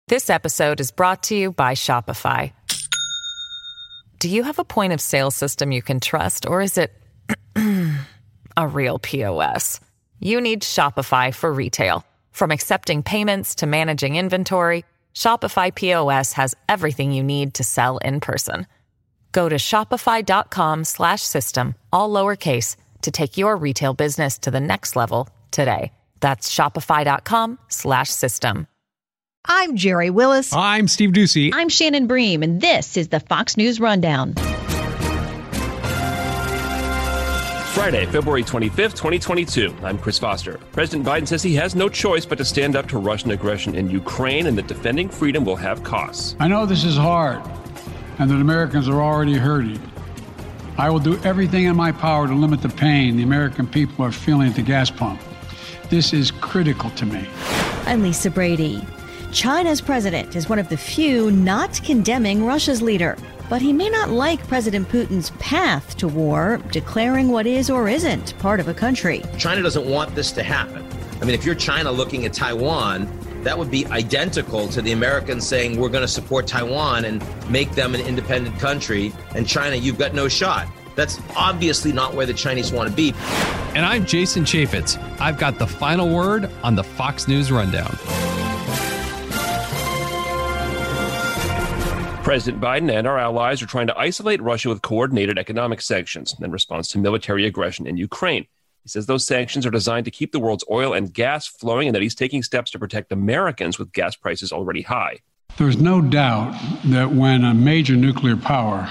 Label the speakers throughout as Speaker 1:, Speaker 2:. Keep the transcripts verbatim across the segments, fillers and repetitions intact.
Speaker 1: This episode is brought to you by Shopify. Do you have a point of sale system you can trust, or is it a real P O S? You need Shopify for retail. From accepting payments to managing inventory, Shopify P O S has everything you need to sell in person. Go to shopify.com slash system, all lowercase, to take your retail business to the next level today. That's shopify.com slash system.
Speaker 2: I'm Jerry Willis.
Speaker 3: I'm Steve Ducey.
Speaker 4: I'm Shannon Bream, and this is the Fox News Rundown.
Speaker 5: Friday, February twenty-fifth, twenty twenty-two. I'm Chris Foster. President Biden says he has no choice but to stand up to Russian aggression in Ukraine and that defending freedom will have costs.
Speaker 6: I know this is hard and that Americans are already hurting. I will do everything in my power to limit the pain the American people are feeling at the gas pump. This is critical to me.
Speaker 2: I'm Lisa Brady. China's president is one of the few not condemning Russia's leader, but he may not like President Putin's path to war, declaring what is or isn't part of a country.
Speaker 7: China doesn't want this to happen. I mean, if you're China looking at Taiwan, that would be identical to the Americans saying we're going to support Taiwan and make them an independent country. And China, you've got no shot. That's obviously not where the Chinese want to be.
Speaker 3: And I'm Jason Chaffetz. I've got the final word on the Fox News Rundown.
Speaker 5: President Biden and our allies are trying to isolate Russia with coordinated economic sanctions in response to military aggression in Ukraine. He says those sanctions are designed to keep the world's oil and gas flowing and that he's taking steps to protect Americans with gas prices already high.
Speaker 6: There's no doubt that when a major nuclear power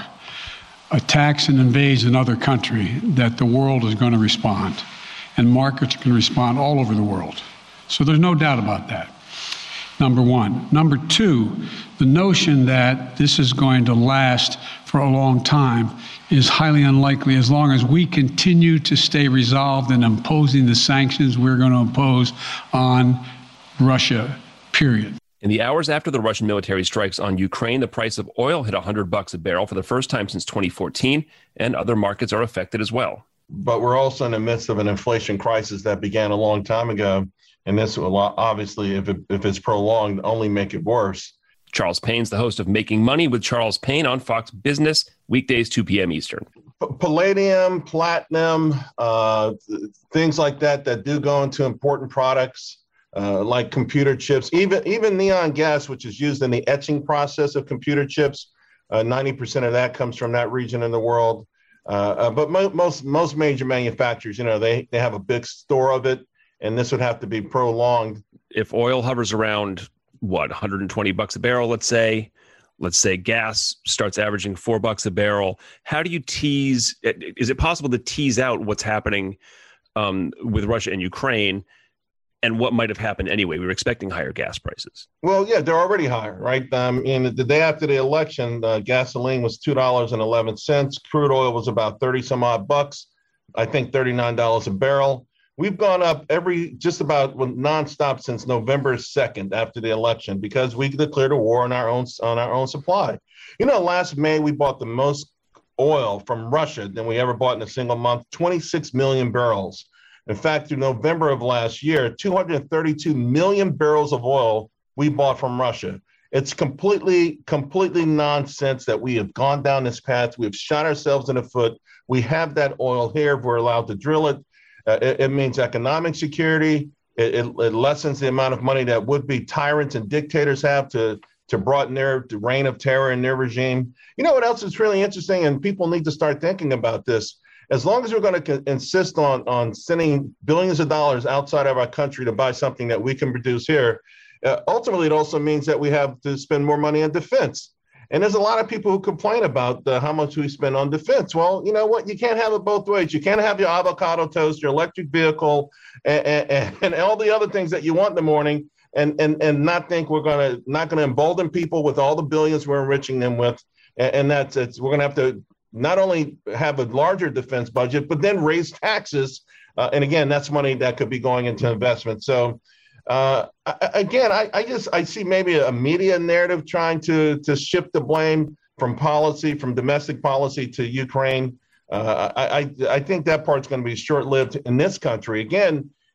Speaker 6: attacks and invades another country, that the world is going to respond, and markets can respond all over the world. So there's no doubt about that. Number one. Number two, the notion that this is going to last for a long time is highly unlikely as long as we continue to stay resolved in imposing the sanctions we're going to impose on Russia, period.
Speaker 5: In the hours after the Russian military strikes on Ukraine, the price of oil hit one hundred bucks a barrel for the first time since twenty fourteen, and other markets are affected as well.
Speaker 8: But we're also in the midst of an inflation crisis that began a long time ago. And this will obviously, if, it, if it's prolonged, only make it worse.
Speaker 5: Charles Payne's the host of Making Money with Charles Payne on Fox Business, weekdays, two p.m. Eastern.
Speaker 8: P- palladium, platinum, uh, things like that that do go into important products uh, like computer chips, even, even neon gas, which is used in the etching process of computer chips. Uh, ninety percent of that comes from that region in the world. Uh, uh, but mo- most most major manufacturers, you know, they, they have a big store of it. And this would have to be prolonged. If
Speaker 5: oil hovers around, what, one hundred twenty bucks a barrel, let's say, let's say gas starts averaging four bucks a barrel, how do you tease, is it possible to tease out what's happening um, with Russia and Ukraine and what might have happened anyway? We were expecting higher gas prices. Well, yeah, they're already higher, right? Um, and the day after the election, uh, gasoline was two dollars and eleven cents. Crude oil was about thirty some odd bucks, I think thirty-nine dollars a barrel. We've gone up every just about nonstop since November second after the election because we declared a war on our own on our own supply. You know, last May we bought the most oil from Russia than we ever bought in a single month, twenty-six million barrels. In fact, through November of last year, two hundred thirty-two million barrels of oil we bought from Russia. It's completely, completely nonsense that we have gone down this path. We've shot ourselves in the foot. We have that oil here if we're allowed to drill it. Uh, it, it means economic security. It, it, it lessens the amount of money that would-be tyrants and dictators have to, to broaden their the reign of terror in their regime. You know what else is really interesting, and people need to start thinking about this? As long as we're going to co- insist on, on sending billions of dollars outside of our country to buy something that we can produce here, uh, ultimately it also means that we have to spend more money on defense. And there's a lot of people who complain about uh, how much we spend on defense. Well, you know what? You can't have it both ways. You can't have your avocado toast, your electric vehicle, and, and, and all the other things that you want in the morning, and and and not think we're gonna not gonna embolden people with all the billions we're enriching them with. And, and that's it's, we're gonna have to not only have a larger defense budget, but then raise taxes. Uh, and again, that's money that could be going into investment. So. Uh, I, again, I, I just I see maybe a media narrative trying to to shift the blame from policy, from domestic policy to Ukraine. Uh, I, I I think that part's going to be short lived in this country. Again,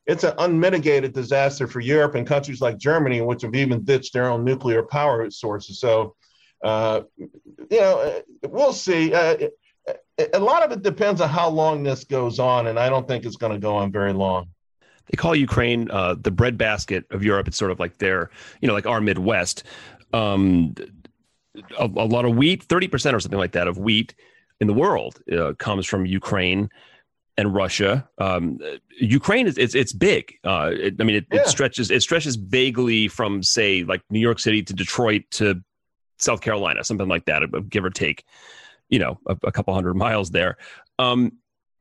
Speaker 8: it's an unmitigated disaster for Europe and countries like Germany, which have even ditched their own nuclear power sources. So, uh, you know, we'll see. Uh, a lot of it depends on how long this goes on, and I don't think it's going to go on very long.
Speaker 5: They call Ukraine uh, the breadbasket of Europe. It's sort of like their, you know, like our Midwest. Um, a, a lot of wheat, thirty percent or something like that of wheat in the world uh, comes from Ukraine and Russia. Um, Ukraine is it's it's big. Uh, it, I mean, it, yeah. it stretches it stretches vaguely from, say, like New York City to Detroit to South Carolina, something like that, give or take, you know, a, a couple hundred miles there. Um,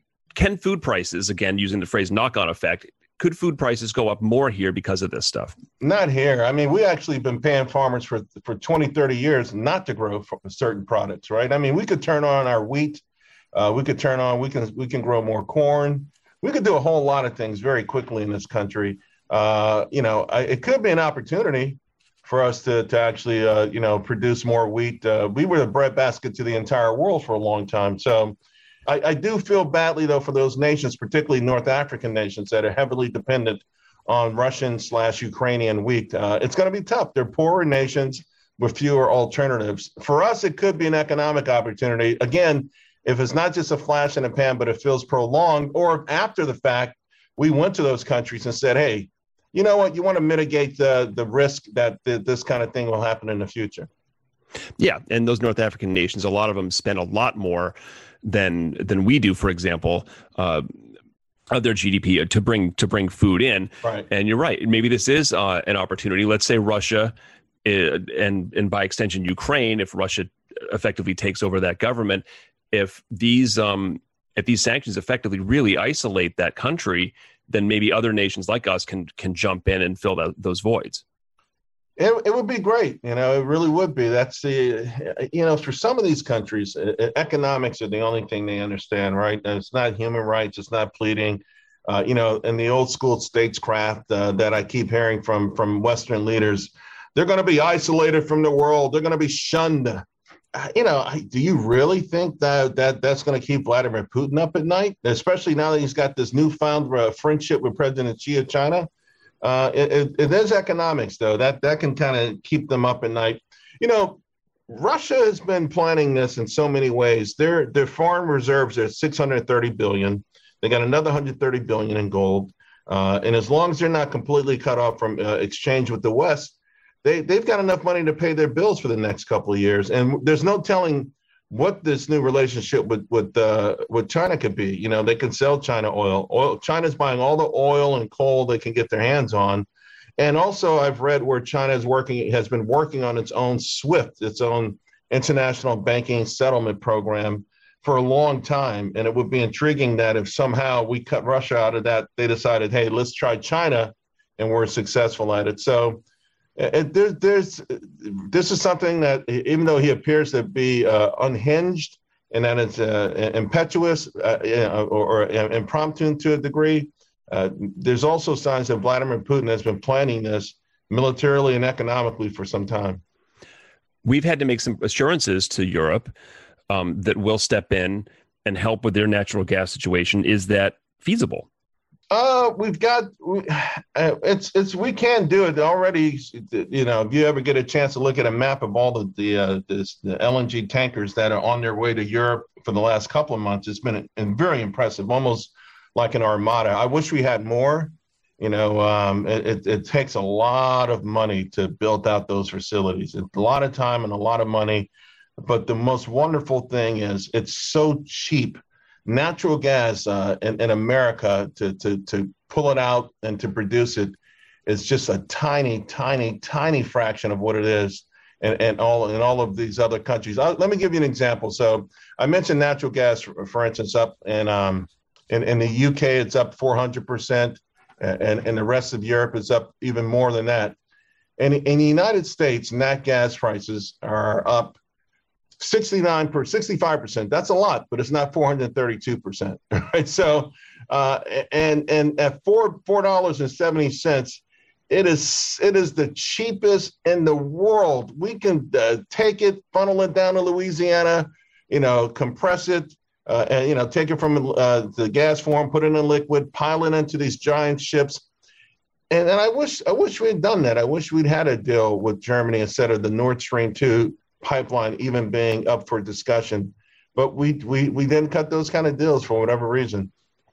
Speaker 5: can food prices, again, using the phrase knock-on effect, could food prices go up more here because of this stuff?
Speaker 8: Not here. I mean, we actually been paying farmers for, for twenty, thirty years not to grow certain products, right? I mean, we could turn on our wheat. Uh, we could turn on, we can we can grow more corn. We could do a whole lot of things very quickly in this country. Uh, you know, I, it could be an opportunity for us to to actually, uh, you know, produce more wheat. Uh, we were the breadbasket to the entire world for a long time. So I, I do feel badly, though, for those nations, particularly North African nations that are heavily dependent on Russian slash Ukrainian wheat. Uh, it's going to be tough. They're poorer nations with fewer alternatives. For us, it could be an economic opportunity. Again, if it's not just a flash in the pan, but it feels prolonged, or after the fact, we went to those countries and said, hey, you know what, you want to mitigate the, the risk that th- this kind of thing will happen in the future.
Speaker 5: Yeah, and those North African nations, a lot of them spend a lot more than than we do, for example, uh, of their G D P to bring to bring food in.
Speaker 8: Right.
Speaker 5: And you're right. Maybe this is uh, an opportunity. Let's say Russia uh, and and by extension Ukraine, if Russia effectively takes over that government, if these um, if these sanctions effectively really isolate that country, then maybe other nations like us can can jump in and fill that, those voids.
Speaker 8: It, it would be great. You know, it really would be. That's the, you know, for some of these countries, economics are the only thing they understand, right? It's not human rights. It's not pleading. Uh, you know, in the old school statescraft uh, that I keep hearing from from Western leaders, they're going to be isolated from the world. They're going to be shunned. Uh, you know, do you really think that that that's going to keep Vladimir Putin up at night, especially now that he's got this newfound uh, friendship with President Xi of China? Uh, it, it, it is economics, though. That that can kind of keep them up at night. You know, Russia has been planning this in so many ways. Their their foreign reserves are six hundred thirty billion dollars. They got another one hundred thirty billion dollars in gold. Uh, and as long as they're not completely cut off from uh, exchange with the West, they, they've got enough money to pay their bills for the next couple of years. And there's no telling what this new relationship with with uh, with China could be. You know, they can sell China oil. Oil. China's buying all the oil and coal they can get their hands on. And also, I've read where China is working, has been working on its own SWIFT, its own international banking settlement program for a long time. And it would be intriguing that if somehow we cut Russia out of that, they decided, hey, let's try China, and we're successful at it. So It, there, there's this is something that, even though he appears to be uh, unhinged and that it's uh, impetuous uh, or, or impromptu to a degree, uh, there's also signs that Vladimir Putin has been planning this militarily and economically for some time.
Speaker 5: We've had to make some assurances to Europe um, that we'll step in and help with their natural gas situation. Is that feasible?
Speaker 8: Uh, we've got, uh, it's, it's, we can do it already. You know, if you ever get a chance to look at a map of all the, the, uh, this, the L N G tankers that are on their way to Europe for the last couple of months, it's been a, a very impressive, almost like an armada. I wish we had more. You know, um, it, it, it takes a lot of money to build out those facilities. It's a lot of time and a lot of money. But the most wonderful thing is it's so cheap. Natural gas uh, in, in America, to, to, to pull it out and to produce it is just a tiny, tiny, tiny fraction of what it is in, in, all, in all of these other countries. I'll, let me give you an example. So I mentioned natural gas, for, for instance, up in, um, in, in the U K, it's up four hundred percent, and, and the rest of Europe is up even more than that. And in the United States, nat gas prices are up sixty-nine per sixty-five percent. That's a lot, but it's not four hundred thirty-two percent. Right. So, uh, and and at four four dollars and seventy cents, it is it is the cheapest in the world. We can uh, take it, funnel it down to Louisiana, you know, compress it, uh, and, you know, take it from uh, the gas form, put it in liquid, pile it into these giant ships. And, and I wish I wish we'd done that. I wish we'd had a deal with Germany instead of the Nord Stream two pipeline even being up for discussion. But we we we didn't cut those kind of deals for whatever reason.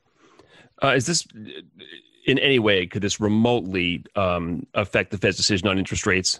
Speaker 5: Uh, is this in any way, could this remotely um, affect the Fed's decision on interest rates?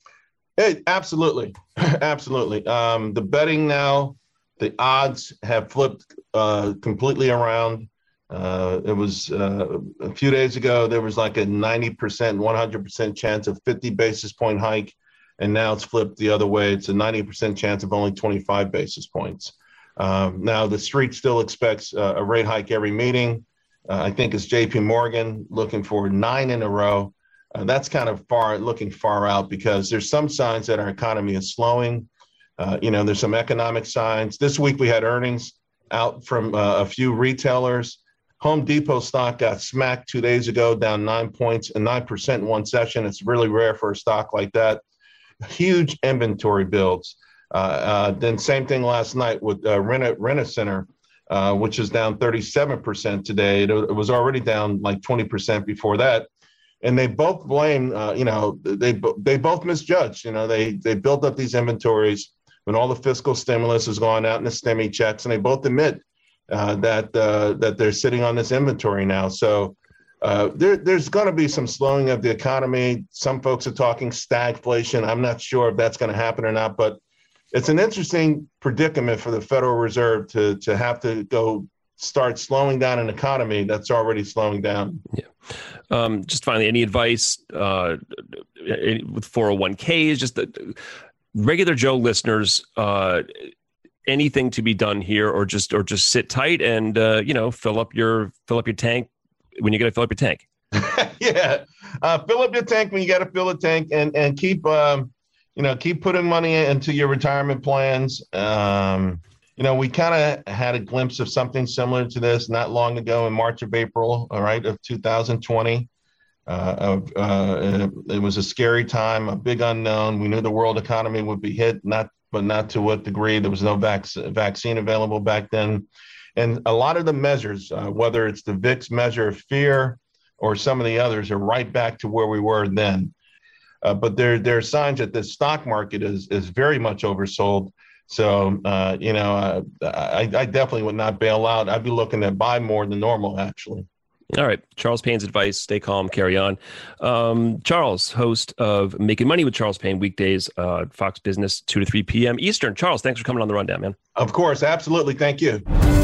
Speaker 8: It, absolutely. Absolutely. Um, the betting now, the odds have flipped uh, completely around. Uh, it was uh, a few days ago, there was like a ninety percent, one hundred percent chance of fifty basis point hike. And now it's flipped the other way. It's a ninety percent chance of only twenty-five basis points. Um, now the street still expects uh, a rate hike every meeting. Uh, I think it's J P Morgan looking for nine in a row. Uh, that's kind of far looking far out because there's some signs that our economy is slowing. Uh, you know, there's some economic signs. This week we had earnings out from uh, a few retailers. Home Depot stock got smacked two days ago, down nine points and nine percent in one session. It's really rare for a stock like that. Huge inventory builds. Uh, uh, then same thing last night with uh, Rena, Rena-Center, uh, which is down thirty-seven percent today. It, it was already down like twenty percent before that. And they both blame, uh, you know, they they both misjudged. You know, they they built up these inventories when all the fiscal stimulus is going out in the STEMI checks, and they both admit uh, that uh, that they're sitting on this inventory now. So uh, there, there's going to be some slowing of the economy. Some folks are talking stagflation. I'm not sure if that's going to happen or not, but it's an interesting predicament for the Federal Reserve to to have to go start slowing down an economy that's already slowing down.
Speaker 5: Yeah. Um, just finally, any advice uh, with four oh one k's, just the regular Joe listeners, uh, anything to be done here, or just or just sit tight and uh, you know fill up your fill up your tank when you got to fill up your tank.
Speaker 8: yeah, uh, fill up your tank when you got to fill a tank, and and keep um, you know keep putting money into your retirement plans. Um, you know, we kind of had a glimpse of something similar to this not long ago in March of April, all right, of two thousand twenty. Uh, uh, it was a scary time, a big unknown. We knew the world economy would be hit, not but not to what degree. There was no vac- vaccine available back then. And a lot of the measures, uh, whether it's the V I X measure of fear or some of the others, are right back to where we were then. Uh, but there, there are signs that the stock market is is very much oversold. So, uh, you know, uh, I, I definitely would not bail out. I'd be looking to buy more than normal, actually.
Speaker 5: All right. Charles Payne's advice, stay calm, carry on. Um, Charles, host of Making Money with Charles Payne, weekdays, uh, Fox Business, two to three p.m. Eastern. Charles, thanks for coming on the rundown, man.
Speaker 8: Of course. Absolutely. Thank you.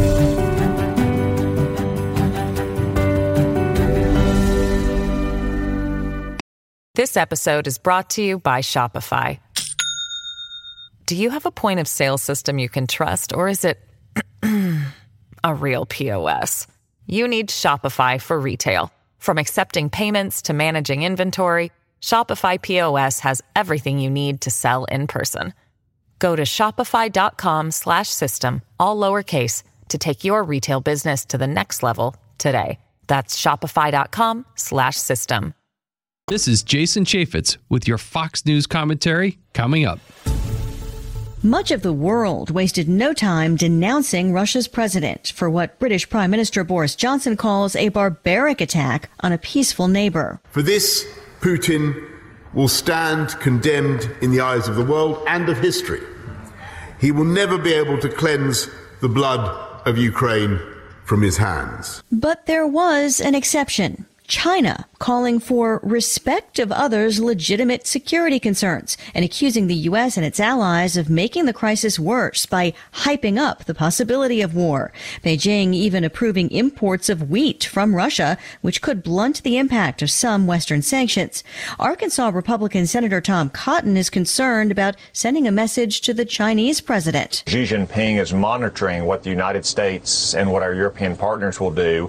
Speaker 1: This episode is brought to you by Shopify. Do you have a point of sale system you can trust, or is it a real P O S? You need Shopify for retail. From accepting payments to managing inventory, Shopify P O S has everything you need to sell in person. Go to shopify.com slash system, all lowercase, to take your retail business to the next level today. That's shopify.com slash system.
Speaker 3: This is Jason Chaffetz with your Fox News commentary coming up.
Speaker 2: Much of the world wasted no time denouncing Russia's president for what British Prime Minister Boris Johnson calls a barbaric attack on a peaceful neighbor.
Speaker 9: For this, Putin will stand condemned in the eyes of the world and of history. He will never be able to cleanse the blood of Ukraine from his hands.
Speaker 2: But there was an exception. China calling for respect of others' legitimate security concerns and accusing the U S and its allies of making the crisis worse by hyping up the possibility of war. Beijing even approving imports of wheat from Russia, which could blunt the impact of some Western sanctions. Arkansas Republican Senator Tom Cotton is concerned about sending a message to the Chinese president.
Speaker 10: Xi Jinping is monitoring what the United States and what our European partners will do.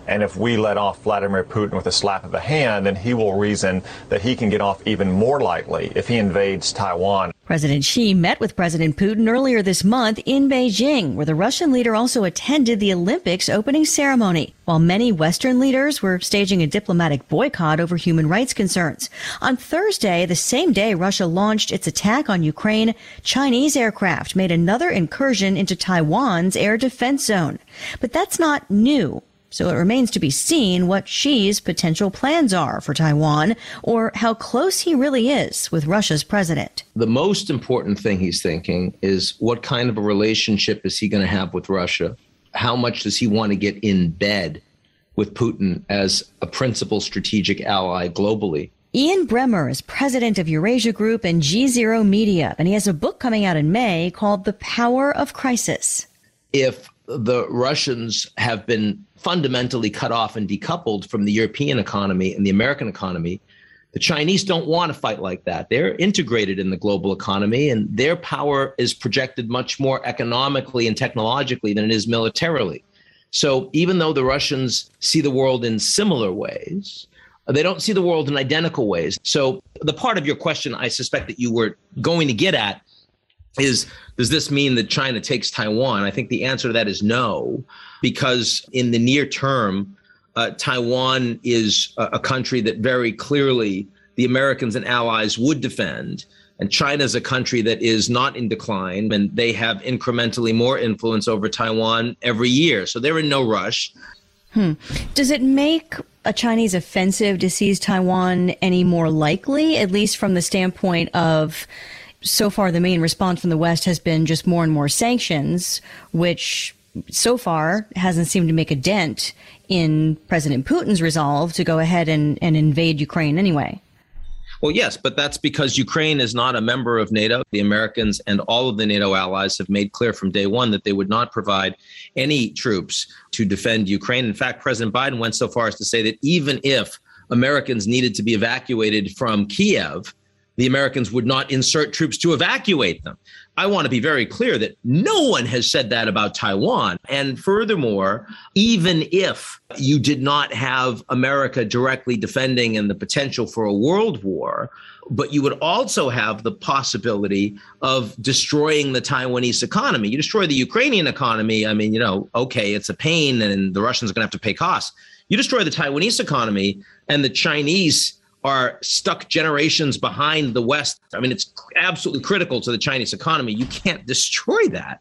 Speaker 10: And if we let off Vladimir Putin with a slap of the hand, then he will reason that he can get off even more lightly if he invades Taiwan.
Speaker 2: President Xi met with President Putin earlier this month in Beijing, where the Russian leader also attended the Olympics opening ceremony, while many Western leaders were staging a diplomatic boycott over human rights concerns. On Thursday, the same day Russia launched its attack on Ukraine, Chinese aircraft made another incursion into Taiwan's air defense zone. But that's not new. So it remains to be seen what Xi's potential plans are for Taiwan, or how close he really is with Russia's president.
Speaker 7: The most important thing he's thinking is what kind of a relationship is he going to have with Russia? How much does he want to get in bed with Putin as a principal strategic ally globally?
Speaker 2: Ian Bremmer is president of Eurasia Group and G Zero Media, and he has a book coming out in May called The Power of Crisis.
Speaker 7: If the Russians have been fundamentally cut off and decoupled from the European economy and the American economy, the Chinese don't want to fight like that. They're integrated in the global economy, and their power is projected much more economically and technologically than it is militarily. So even though the Russians see the world in similar ways, they don't see the world in identical ways. So the part of your question I suspect that you were going to get at is, does this mean that China takes Taiwan? I think the answer to that is no, because in the near term, uh, Taiwan is a, a country that very clearly the Americans and allies would defend. And China is a country that is not in decline, and they have incrementally more influence over Taiwan every year. So they're in no rush.
Speaker 2: Hmm. Does it make a Chinese offensive to seize Taiwan any more likely, at least from the standpoint of, so far the main response from the West has been just more and more sanctions, which so far hasn't seemed to make a dent in President Putin's resolve to go ahead and, and invade Ukraine anyway?
Speaker 7: Well, yes, but that's because Ukraine is not a member of NATO. The Americans and all of the NATO allies have made clear from day one that they would not provide any troops to defend Ukraine. In fact, President Biden went so far as to say that even if Americans needed to be evacuated from Kiev, the Americans would not insert troops to evacuate them. I want to be very clear that no one has said that about Taiwan. And furthermore, even if you did not have America directly defending and the potential for a world war, but you would also have the possibility of destroying the Taiwanese economy. You destroy the Ukrainian economy, I mean, you know, okay, it's a pain and the Russians are going to have to pay costs. You destroy the Taiwanese economy and the Chinese are stuck generations behind the West. I mean, it's absolutely critical to the Chinese economy. You can't destroy that.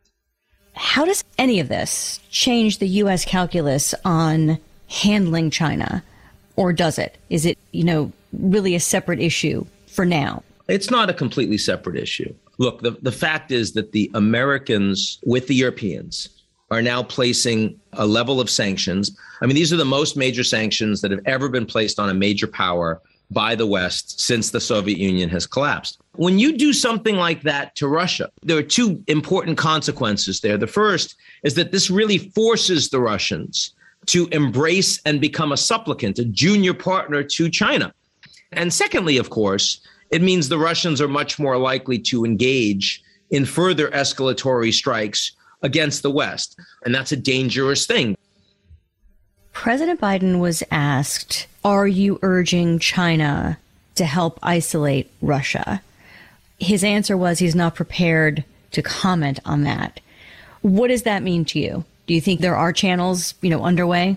Speaker 2: How does any of this change the U S calculus on handling China? Or does it? Is it, you know, really a separate issue for now?
Speaker 7: It's not a completely separate issue. Look, the, the fact is that the Americans with the Europeans are now placing a level of sanctions. I mean, these are the most major sanctions that have ever been placed on a major power by the West since the Soviet Union has collapsed. When you do something like that to Russia, there are two important consequences there. The first is that this really forces the Russians to embrace and become a supplicant, a junior partner to China. And secondly, of course, it means the Russians are much more likely to engage in further escalatory strikes against the West. And that's a dangerous thing.
Speaker 2: President Biden was asked, are you urging China to help isolate Russia? His answer was he's not prepared to comment on that. What does that mean to you? Do you think there are channels, you know, underway?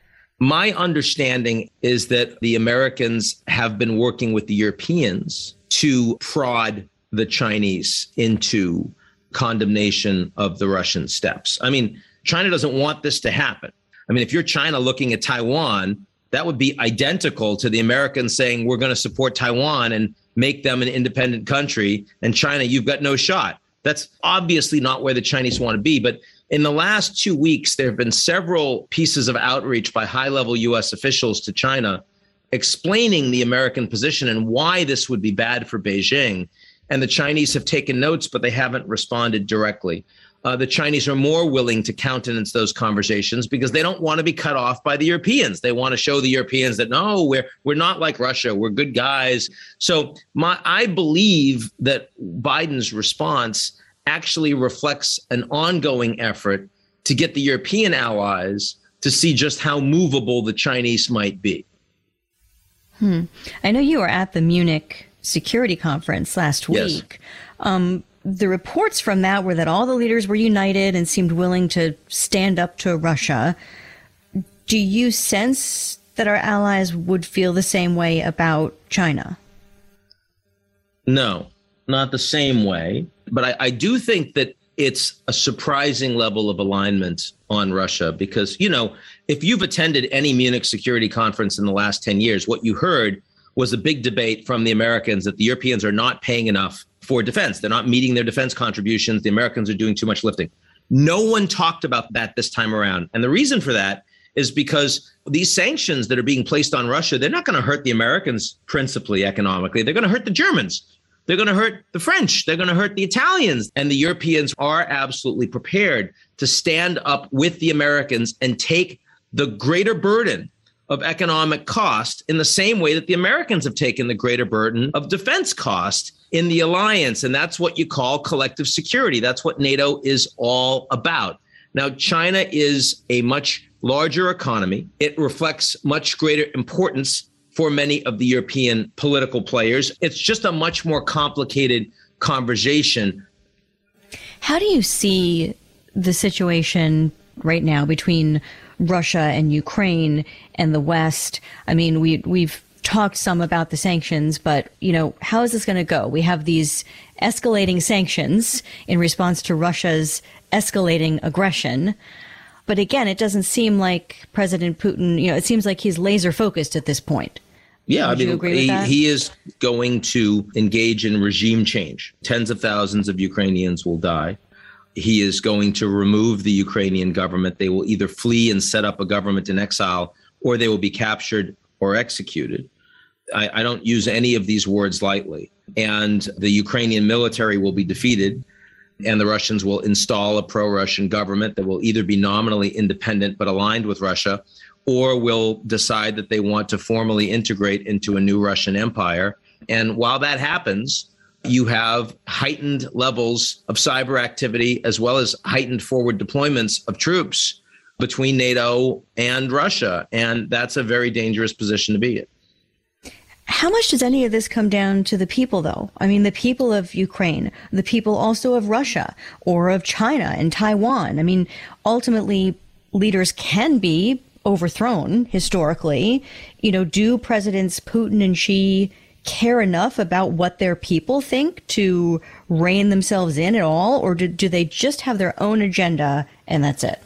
Speaker 7: My understanding is that the Americans have been working with the Europeans to prod the Chinese into condemnation of the Russian steps. I mean, China doesn't want this to happen. I mean, if you're China looking at Taiwan, that would be identical to the Americans saying, we're going to support Taiwan and make them an independent country. And China, you've got no shot. That's obviously not where the Chinese want to be. But in the last two weeks, there have been several pieces of outreach by high-level U S officials to China explaining the American position and why this would be bad for Beijing. And the Chinese have taken notes, but they haven't responded directly. Uh, the Chinese are more willing to countenance those conversations because they don't want to be cut off by the Europeans. They want to show the Europeans that, no, we're we're not like Russia. We're good guys. So my, I believe that Biden's response actually reflects an ongoing effort to get the European allies to see just how movable the Chinese might be.
Speaker 2: Hmm. I know you were at the Munich Security Conference last week. Yes. Um, the reports from that were that all the leaders were united and seemed willing to stand up to Russia. Do you sense that our allies would feel the same way about China?
Speaker 7: No, not the same way. But I, I do think that it's a surprising level of alignment on Russia because, you know, if you've attended any Munich Security Conference in the last ten years, what you heard was a big debate from the Americans that the Europeans are not paying enough for defense. They're not meeting their defense contributions. The Americans are doing too much lifting. No one talked about that this time around. And the reason for that is because these sanctions that are being placed on Russia, they're not going to hurt the Americans principally economically. They're going to hurt the Germans. They're going to hurt the French. They're going to hurt the Italians. And the Europeans are absolutely prepared to stand up with the Americans and take the greater burden of economic cost in the same way that the Americans have taken the greater burden of defense cost in the alliance. And that's what you call collective security. That's what NATO is all about. Now, China is a much larger economy. It reflects much greater importance for many of the European political players. It's just a much more complicated conversation.
Speaker 2: How do you see the situation right now between Russia and Ukraine and the West? I mean, we, we've talked some about the sanctions, but, you know, how is this going to go? We have these escalating sanctions in response to Russia's escalating aggression. But again, it doesn't seem like President Putin, you know, it seems like he's laser focused at this point.
Speaker 7: Yeah,
Speaker 2: Would
Speaker 7: I mean, he, he is going to engage in regime change. Tens of thousands of Ukrainians will die. He is going to remove the Ukrainian government. They will either flee and set up a government in exile, or they will be captured or executed. I, I don't use any of these words lightly. And the Ukrainian military will be defeated, and the Russians will install a pro-Russian government that will either be nominally independent but aligned with Russia, or will decide that they want to formally integrate into a new Russian empire. And while that happens, you have heightened levels of cyber activity as well as heightened forward deployments of troops between NATO and Russia. And that's a very dangerous position to be in.
Speaker 2: How much does any of this come down to the people, though? I mean, the people of Ukraine, the people also of Russia or of China and Taiwan. I mean, ultimately, leaders can be overthrown historically. You know, do Presidents Putin and Xi care enough about what their people think to rein themselves in at all? Or do, do they just have their own agenda and that's it?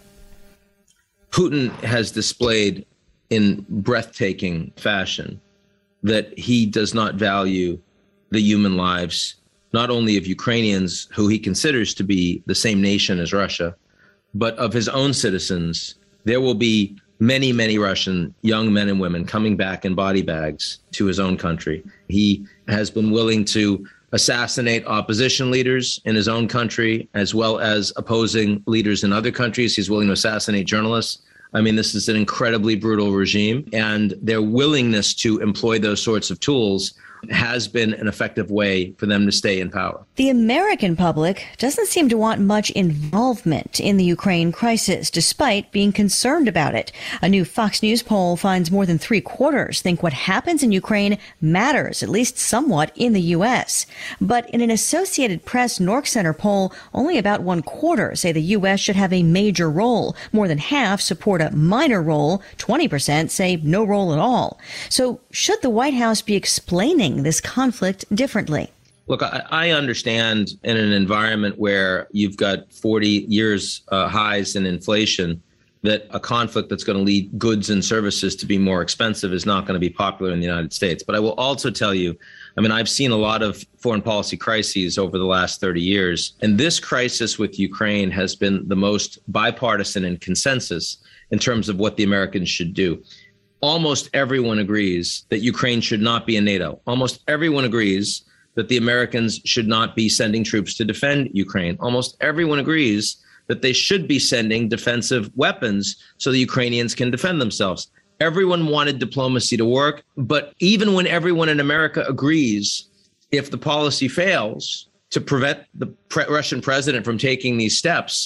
Speaker 7: Putin has displayed in breathtaking fashion that he does not value the human lives, not only of Ukrainians, who he considers to be the same nation as Russia, but of his own citizens. There will be many, many Russian young men and women coming back in body bags to his own country. He has been willing to assassinate opposition leaders in his own country, as well as opposing leaders in other countries. He's willing to assassinate journalists. I mean, this is an incredibly brutal regime, and their willingness to employ those sorts of tools has been an effective way for them to stay in power.
Speaker 2: The American public doesn't seem to want much involvement in the Ukraine crisis, despite being concerned about it. A new Fox News poll finds more than three quarters think what happens in Ukraine matters, at least somewhat, in the U S. But in an Associated Press Nork Center poll, only about one quarter say the U S should have a major role. More than half support a minor role. twenty percent say no role at all. So should the White House be explaining this conflict differently?
Speaker 7: Look, I, I understand in an environment where you've got forty years uh, highs in inflation, that a conflict that's going to lead goods and services to be more expensive is not going to be popular in the United States. But I will also tell you, I mean, I've seen a lot of foreign policy crises over the last thirty years, and this crisis with Ukraine has been the most bipartisan and consensus in terms of what the Americans should do. Almost everyone agrees that Ukraine should not be in NATO. Almost everyone agrees that the Americans should not be sending troops to defend Ukraine. Almost everyone agrees that they should be sending defensive weapons so the Ukrainians can defend themselves. Everyone wanted diplomacy to work, but even when everyone in America agrees, if the policy fails to prevent the pre- Russian president from taking these steps,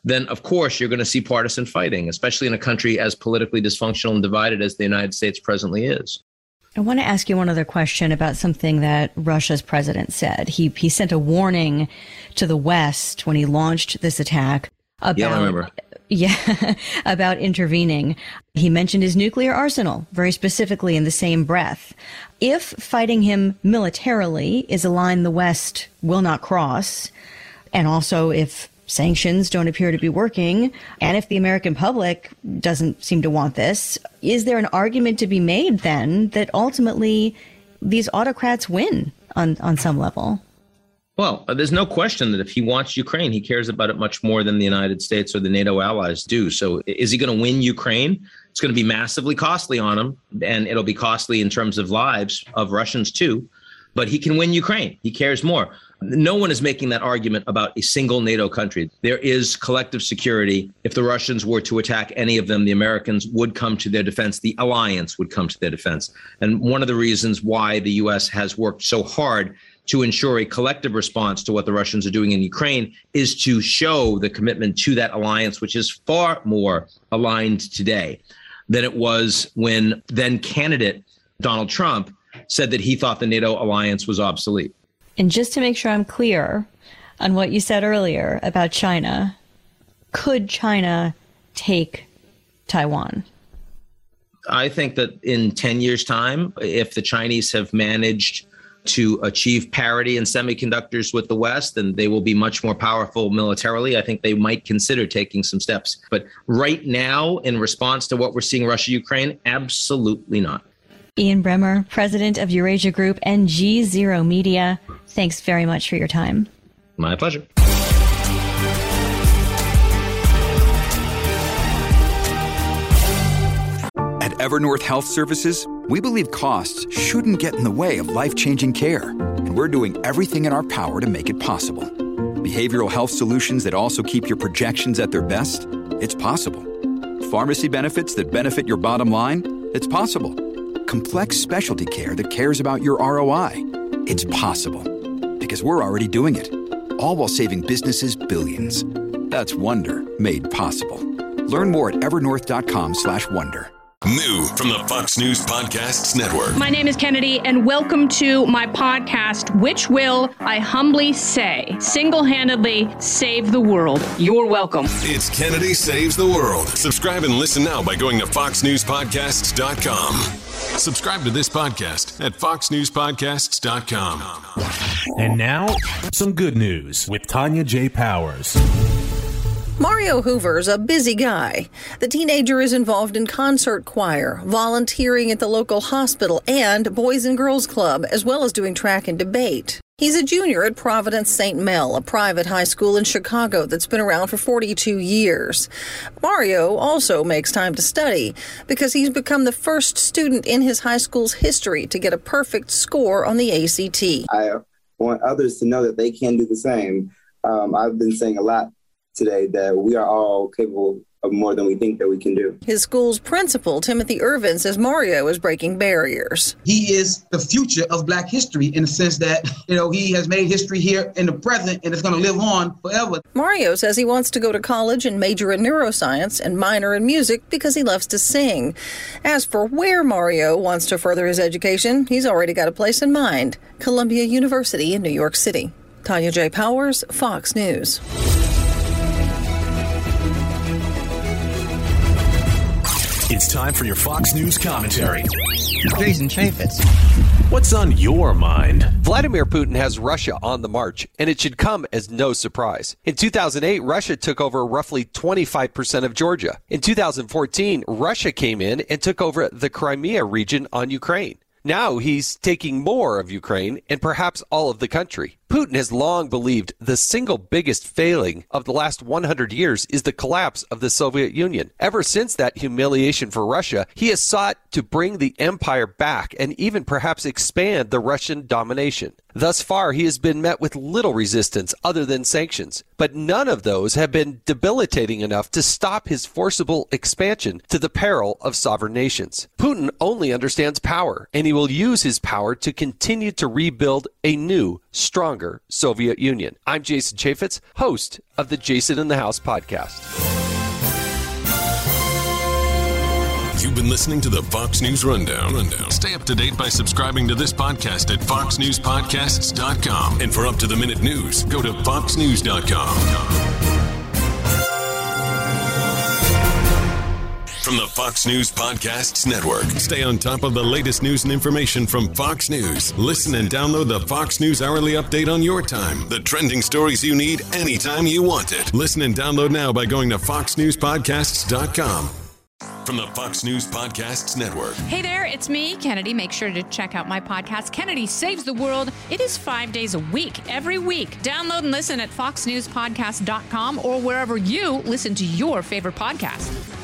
Speaker 7: then of course you're going to see partisan fighting, especially in a country as politically dysfunctional and divided as the United States presently is.
Speaker 2: I want to ask you one other question about something that Russia's president said. He he sent a warning to the West when he launched this attack about,
Speaker 7: yeah, I remember.
Speaker 2: Yeah, about intervening. He mentioned his nuclear arsenal very specifically in the same breath. If fighting him militarily is a line the West will not cross, and also if sanctions don't appear to be working, and if the American public doesn't seem to want this, is there an argument to be made then that ultimately these autocrats win on, on some level?
Speaker 7: Well, there's no question that if he wants Ukraine, he cares about it much more than the United States or the NATO allies do. So is he going to win Ukraine? It's going to be massively costly on him, and it'll be costly in terms of lives of Russians too. But he can win Ukraine. He cares more. No one is making that argument about a single NATO country. There is collective security. If the Russians were to attack any of them, the Americans would come to their defense. The alliance would come to their defense. And one of the reasons why the U S has worked so hard to ensure a collective response to what the Russians are doing in Ukraine is to show the commitment to that alliance, which is far more aligned today than it was when then candidate Donald Trump said that he thought the NATO alliance was obsolete.
Speaker 2: And just to make sure I'm clear on what you said earlier about China, could China take Taiwan?
Speaker 7: I think that in ten years' time, if the Chinese have managed to achieve parity in semiconductors with the West, then they will be much more powerful militarily. I think they might consider taking some steps. But right now, in response to what we're seeing Russia-Ukraine, absolutely not.
Speaker 2: Ian Bremmer, president of Eurasia Group and G Zero Media, thanks very much for your time.
Speaker 7: My pleasure.
Speaker 11: At Evernorth Health Services, we believe costs shouldn't get in the way of life-changing care, and we're doing everything in our power to make it possible. Behavioral health solutions that also keep your projections at their best? It's possible. Pharmacy benefits that benefit your bottom line? It's possible. Complex specialty care that cares about your R O I? It's possible. Because we're already doing it. All while saving businesses billions. That's Wonder made possible. Learn more at evernorth.com slash wonder.
Speaker 12: New from the Fox News Podcasts Network.
Speaker 13: My name is Kennedy, and welcome to my podcast, which will, I humbly say, single-handedly save the world. You're welcome.
Speaker 12: It's Kennedy Saves the World. Subscribe and listen now by going to fox news podcasts dot com. Subscribe to this podcast at fox news podcasts dot com.
Speaker 14: And now, some good news with Tanya J. Powers.
Speaker 15: Mario Hoover's a busy guy. The teenager is involved in concert choir, volunteering at the local hospital and Boys and Girls Club, as well as doing track and debate. He's a junior at Providence Saint Mel, a private high school in Chicago that's been around for forty-two years. Mario also makes time to study because he's become the first student in his high school's history to get a perfect score on the A C T.
Speaker 16: I want others to know that they can do the same. Um, I've been saying a lot today that we are all capable of more than we think that we can do.
Speaker 15: His school's principal, Timothy Irvin, says Mario is breaking barriers.
Speaker 17: He is the future of Black history in the sense that, you know, he has made history here in the present and it's going to live on forever.
Speaker 15: Mario says he wants to go to college and major in neuroscience and minor in music because he loves to sing. As for where Mario wants to further his education, he's already got a place in mind, Columbia University in New York City. Tanya J. Powers, Fox News.
Speaker 14: It's time for your Fox News commentary.
Speaker 18: Jason Chaffetz.
Speaker 14: What's on your mind?
Speaker 19: Vladimir Putin has Russia on the march, and it should come as no surprise. In two thousand eight, Russia took over roughly twenty-five percent of Georgia. In two thousand fourteen, Russia came in and took over the Crimea region on Ukraine. Now he's taking more of Ukraine and perhaps all of the country. Putin has long believed the single biggest failing of the last one hundred years is the collapse of the Soviet Union. Ever since that humiliation for Russia, he has sought to bring the empire back and even perhaps expand the Russian domination. Thus far, he has been met with little resistance other than sanctions, but none of those have been debilitating enough to stop his forcible expansion to the peril of sovereign nations. Putin only understands power, and he will use his power to continue to rebuild a new stronger Soviet Union. I'm Jason Chaffetz, host of the Jason in the House podcast.
Speaker 12: You've been listening to the Fox News Rundown. Rundown. Stay up to date by subscribing to this podcast at fox news podcasts dot com. And for up-to-the-minute news, go to fox news dot com. From the Fox News Podcasts Network. Stay on top of the latest news and information from Fox News. Listen and download the Fox News Hourly Update on your time. The trending stories you need anytime you want it. Listen and download now by going to fox news podcasts dot com. From the Fox News Podcasts Network.
Speaker 20: Hey there, it's me, Kennedy. Make sure to check out my podcast, Kennedy Saves the World. It is five days a week, every week. Download and listen at fox news podcast dot com or wherever you listen to your favorite podcast.